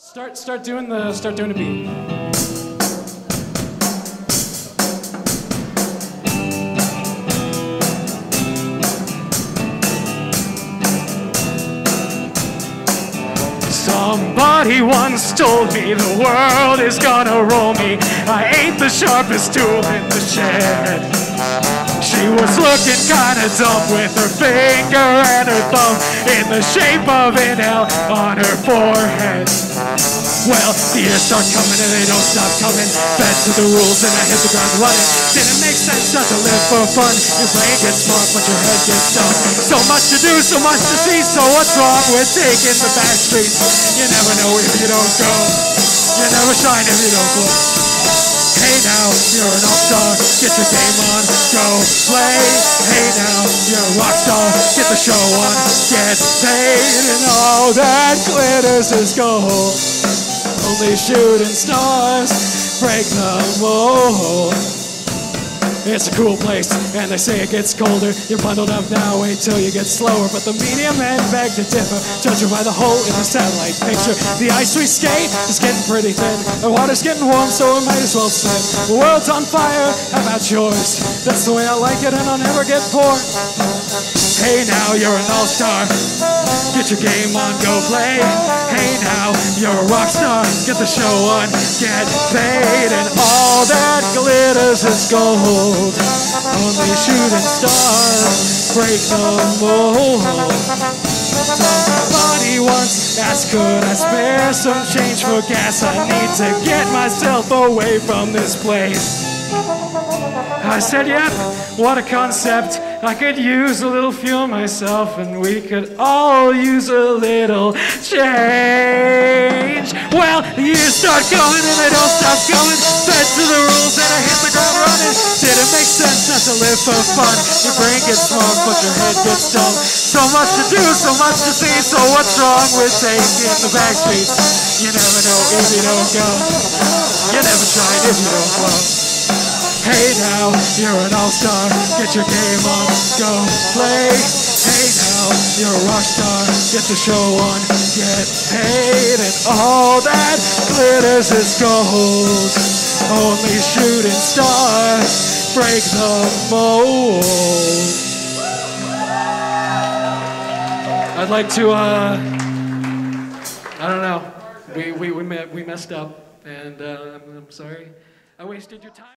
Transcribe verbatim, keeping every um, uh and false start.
Start, start doing the, start doing a beat. Somebody once told me the world is gonna roll me. I ain't the sharpest tool in the shed. She was looking kinda dumb with her finger and her thumb in the shape of an L on her forehead. Well, the years start coming and they don't stop coming. Fed to the rules and I hit the ground running. Didn't make sense not to live for fun. Your brain gets smart but your head gets dumb. So much to do, so much to see. So what's wrong with taking the back streets? You never know if you don't go. You never shine if you don't glow. Hey now, you're an all-star, get your game on, go play. Hey now, you're a rock star, get the show on, get paid. And all that glitters is gold. Only shooting stars break the mold. It's a cool place, and they say it gets colder. You're bundled up now, wait till you get slower. But the media men beg to differ, judging by the hole in the satellite picture. The ice we skate is getting pretty thin. The water's getting warm, so it might as well swim. The world's on fire, how about yours? That's the way I like it, and I'll never get bored. Hey now, you're an all-star, get your game on, go play. Hey now, you're a rock star, get the show on, get paid. And all that glitters is gold. Only shooting stars break the mold. Somebody once asked, could I spare some change for gas? I need to get myself away from this place. I said, yep, what a concept. I could use a little fuel myself, and we could all use a little change. Well, the years start going and they don't stop going. Fed to the rules and I hit the ground running. Didn't make sense not to live for fun. Your brain gets smart but your head gets dumb. So much to do, so much to see. So what's wrong with taking the back streets? You never know if you don't go. You never tried if you don't blow. Hey now, you're an all-star, get your game on, go play. Hey now, you're a rock star, get the show on, get paid. And all that glitters is gold. Only shooting stars break the mold. I'd like to, uh, I don't know, we, we, we, me- we messed up, and uh, I'm, I'm sorry. I wasted your time.